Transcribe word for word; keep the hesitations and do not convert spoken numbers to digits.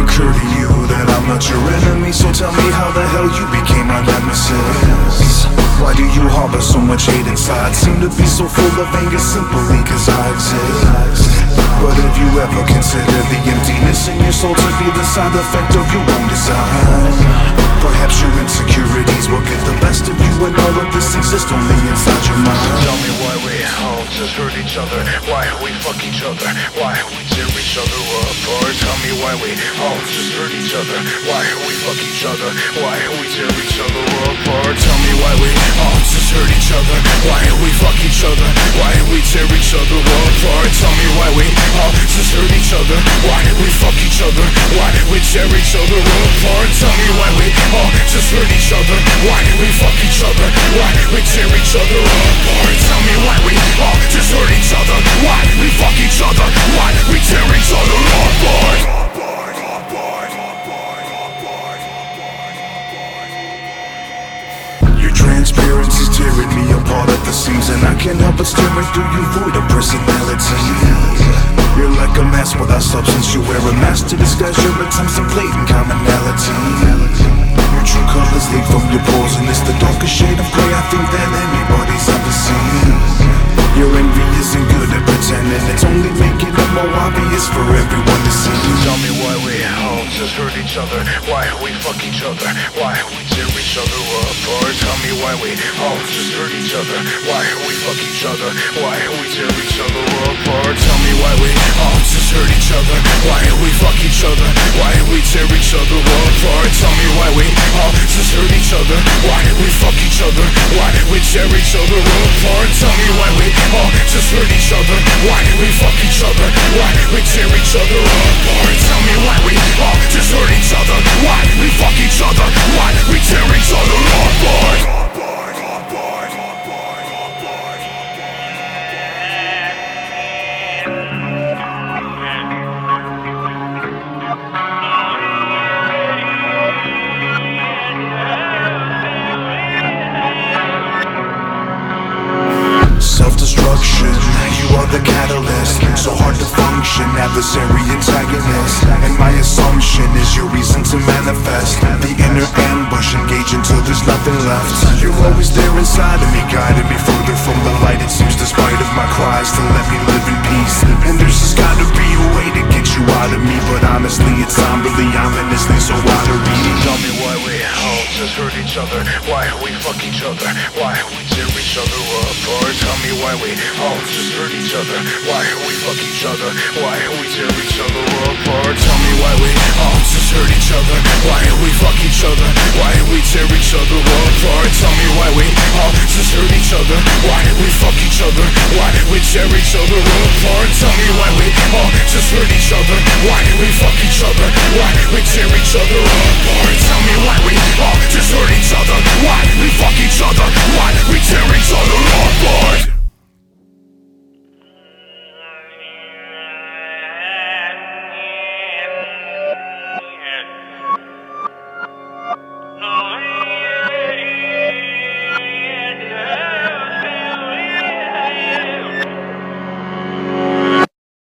occur to you that I'm not your enemy? So tell me how the hell you became my nemesis. Why do you harbor so much hate inside? Seem to be so full of anger simply cause I exist. But have you ever considered the emptiness in your soul to be the side effect of your own design? Perhaps your insecurities will get the best of you, and all of this exists only inside your mind. Tell me why we all just hurt each other, why we fuck each other, why we tear each other apart. Tell me why we all just hurt each other, why we fuck each other, why we tear each other apart. Tell me why we all just hurt each other, why we fuck each other, why we tear each other apart. Tell me why we all just hurt each other, why we fuck each other, why we tear each other apart. Tell me why we all just hurt each other, why we fuck each other, why we tear each other apart. Tell me why we all just hurt each other, why we fuck each other, why we tear each other apart. Your transparency's tearing me apart at the seams, and I can't help but staring through you, void of personality. You're like a mask without substance. You wear a mask to disguise your attempts at blatant commonality. Your true colors leak from your pores, and it's the darkest shade of gray I think that anybody's ever seen. Your envy isn't good at pretending, it's only making it more obvious for everyone to see. Tell me why we all just hurt each other, why we fuck each other, why we tear each other apart. Tell me why we all just hurt each other, why we fuck each other, why we tear each other apart. Tell me why we all just hurt each other, why we fuck each other, why we tear each other apart. Tell me why we all just hurt each other, why we fuck each other, why we tear each other apart. Tell me why we all just hurt each other, why we fuck each other, why we tear each other apart. Tell me why we all just hurt each other, why we fuck each other, why we tear each other apart. Self-destruction, you are the catalyst. So hard to function, adversary antagonist. And my assumption is your reason to manifest. The inner ambush, engage until there's nothing left. You're always there inside of me, guiding me further from the light. It seems despite of my cries to let me live in peace. And there's just gotta be a way to get you out of me, but honestly it's somberly, ominously so out of reach. Tell me why we all just hurt each other, why we fuck each other, why we tear each other apart. Tell me why we all just hurt each other, why we fuck each other, why we tear each other apart. Tell me why we all just hurt each other, why we fuck each other, why we tear each other apart. Tell me why we all just hurt each other, why we fuck each other, why we tear each other apart. Tell me why we all just hurt each other, why we fuck each other, why we tear each other